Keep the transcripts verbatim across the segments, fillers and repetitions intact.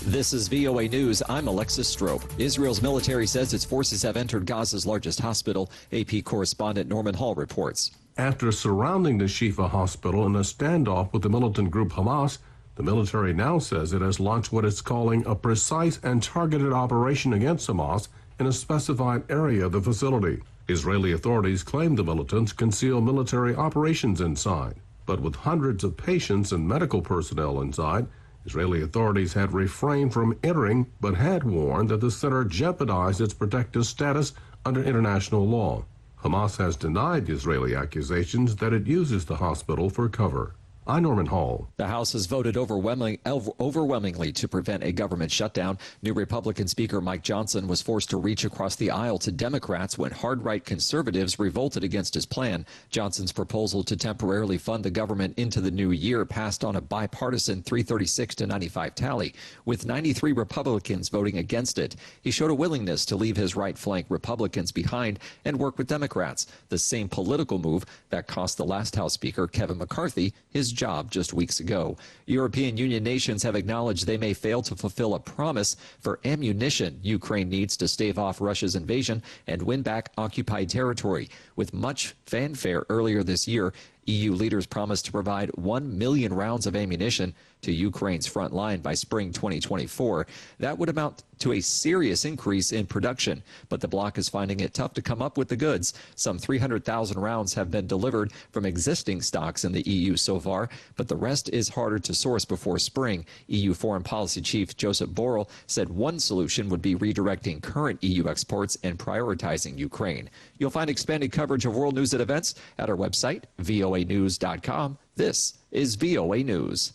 This is V O A News. I'm Alexis Strope. Israel's military says its forces have entered Gaza's largest hospital. A P correspondent Norman Hall reports. After surrounding the Shifa hospital in a standoff with the militant group Hamas, the military now says it has launched what it's calling a precise and targeted operation against Hamas in a specified area of the facility. Israeli authorities claim the militants conceal military operations inside. But with hundreds of patients and medical personnel inside, Israeli authorities had refrained from entering, but had warned that the center jeopardized its protective status under international law. Hamas has denied the Israeli accusations that it uses the hospital for cover. I'm Norman Hall. The House has voted overwhelming, overwhelmingly to prevent a government shutdown. New Republican Speaker Mike Johnson was forced to reach across the aisle to Democrats when hard-right conservatives revolted against his plan. Johnson's proposal to temporarily fund the government into the new year passed on a bipartisan three thirty-six to ninety-five tally, with ninety-three Republicans voting against it. He showed a willingness to leave his right-flank Republicans behind and work with Democrats, the same political move that cost the last House Speaker, Kevin McCarthy, his job just weeks ago. European Union nations have acknowledged they may fail to fulfill a promise for ammunition Ukraine needs to stave off Russia's invasion and win back occupied territory. With much fanfare earlier this year, E U leaders promised to provide one million rounds of ammunition to Ukraine's front line by spring twenty twenty-four. That would amount to a serious increase in production, but the bloc is finding it tough to come up with the goods. Some three hundred thousand rounds have been delivered from existing stocks in the E U so far, but the rest is harder to source before spring. E U Foreign Policy Chief Joseph Borrell said one solution would be redirecting current E U exports and prioritizing Ukraine. You'll find expanded coverage of world news and events at our website, V O A news dot com. This is V O A News.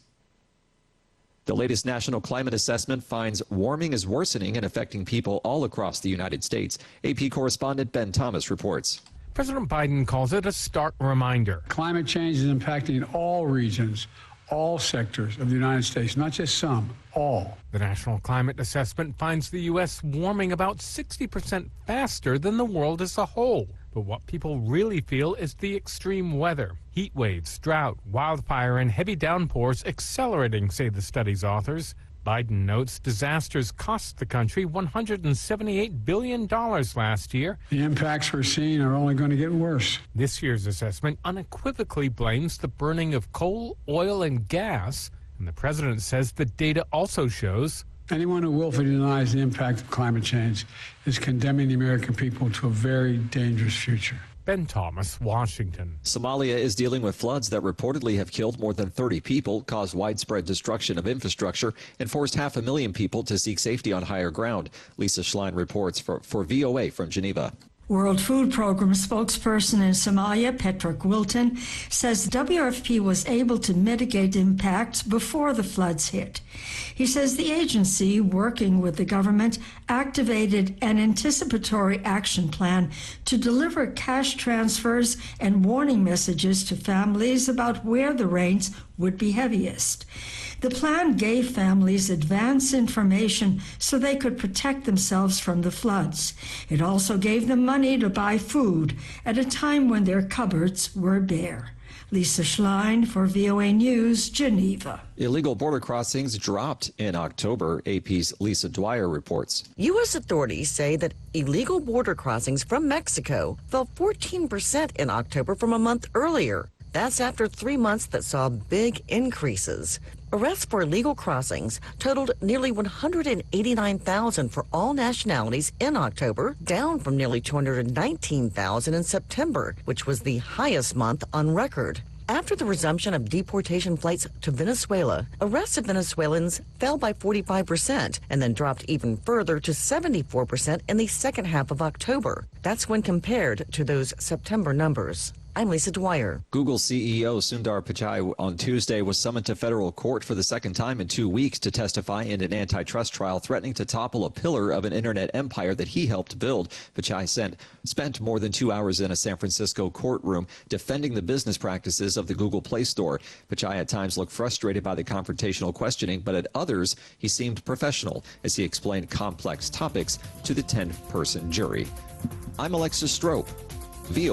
The latest national climate assessment finds warming is worsening and affecting people all across the United States. A P correspondent Ben Thomas reports. President Biden calls it a stark reminder. Climate change is impacting all regions, all sectors of the United States, not just some, all. The National Climate Assessment finds the U S warming about sixty percent faster than the world as a whole. But what people really feel is the extreme weather. Heat waves, drought, wildfire, and heavy downpours accelerating, say the study's authors. Biden notes disasters cost the country one hundred seventy-eight billion dollars last year. The impacts we're seeing are only going to get worse. This year's assessment unequivocally blames the burning of coal, oil, and gas. And the president says the data also shows anyone who willfully denies the impact of climate change is condemning the American people to a very dangerous future. Ben Thomas, Washington. Somalia is dealing with floods that reportedly have killed more than thirty people, caused widespread destruction of infrastructure, and forced half a million people to seek safety on higher ground. Lisa Schlein reports for, for V O A from Geneva. World Food Program spokesperson in Somalia, Patrick Wilton, says W F P was able to mitigate impacts before the floods hit. He says the agency, working with the government, activated an anticipatory action plan to deliver cash transfers and warning messages to families about where the rains would be heaviest. The plan gave families advance information so they could protect themselves from the floods. It also gave them money to buy food at a time when their cupboards were bare. Lisa Schlein for V O A News, Geneva. Illegal border crossings dropped in October. A P's Lisa Dwyer reports. U S authorities say that illegal border crossings from Mexico fell fourteen percent in October from a month earlier. That's after three months that saw big increases. Arrests for illegal crossings totaled nearly one hundred eighty-nine thousand for all nationalities in October, down from nearly two hundred nineteen thousand in September, which was the highest month on record. After the resumption of deportation flights to Venezuela, arrests of Venezuelans fell by forty-five percent and then dropped even further to seventy-four percent in the second half of October. That's when compared to those September numbers. I'm Lisa Dwyer. Google C E O Sundar Pichai on Tuesday was summoned to federal court for the second time in two weeks to testify in an antitrust trial threatening to topple a pillar of an internet empire that he helped build. Pichai sent, spent more than two hours in a San Francisco courtroom defending the business practices of the Google Play Store. Pichai at times looked frustrated by the confrontational questioning, but at others he seemed professional as he explained complex topics to the ten-person jury. I'm Alexis Strope, V O A.